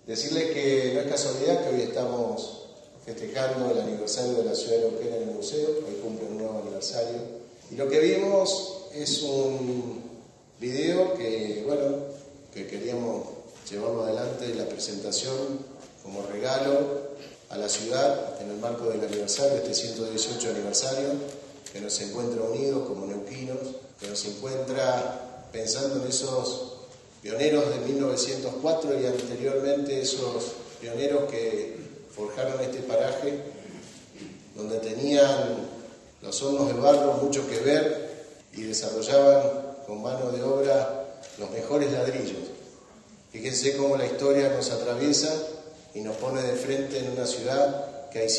Decirles que no es casualidad que hoy estamos festejando el aniversario de la ciudad de Neuquén en el museo, hoy cumple un nuevo aniversario. Y lo que vimos es un video que queríamos llevarlo adelante, la presentación como regalo a la ciudad en el marco del aniversario, este 118 aniversario, que nos encuentra unidos como neuquinos, que nos encuentra pensando en esos pioneros de 1904 y anteriormente esos pioneros que forjaron este paraje, donde tenían los hornos de barro mucho que ver y desarrollaban con mano de obra los mejores ladrillos. Fíjense cómo la historia nos atraviesa y nos pone de frente en una ciudad que hay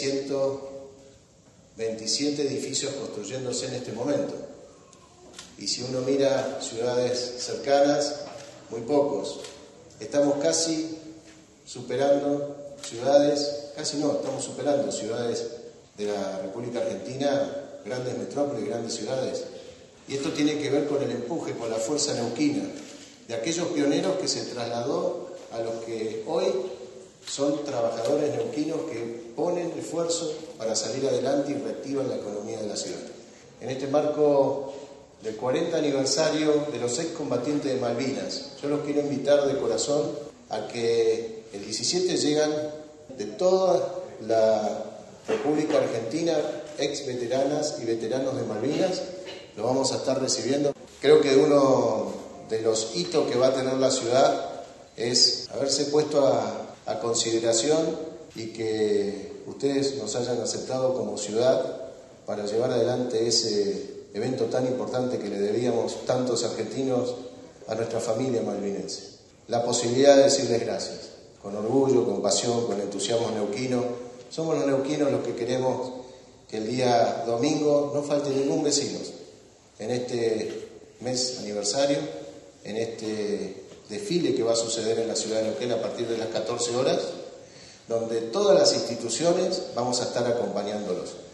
127 edificios construyéndose en este momento. Y si uno mira ciudades cercanas, muy pocos. Estamos casi superando ciudades, estamos superando ciudades de la República Argentina, grandes metrópolis, grandes ciudades. Y esto tiene que ver con el empuje, con la fuerza neuquina, de aquellos pioneros que se trasladó a los que hoy son trabajadores neuquinos que ponen esfuerzo para salir adelante y reactivan la economía de la ciudad. En este marco del 40 aniversario de los excombatientes de Malvinas, yo los quiero invitar de corazón a que el 17 llegan de toda la República Argentina, ex veteranas y veteranos de Malvinas, lo vamos a estar recibiendo. Creo que uno de los hitos que va a tener la ciudad es haberse puesto a consideración y que ustedes nos hayan aceptado como ciudad para llevar adelante ese evento tan importante que le debíamos tantos argentinos a nuestra familia malvinense. La posibilidad de decirles gracias, con orgullo, con pasión, con entusiasmo neuquino. Somos los neuquinos los que queremos que el día domingo no falte ningún vecino en este mes aniversario, en este desfile que va a suceder en la ciudad de Neuquén a partir de las 14 horas, donde todas las instituciones vamos a estar acompañándolos.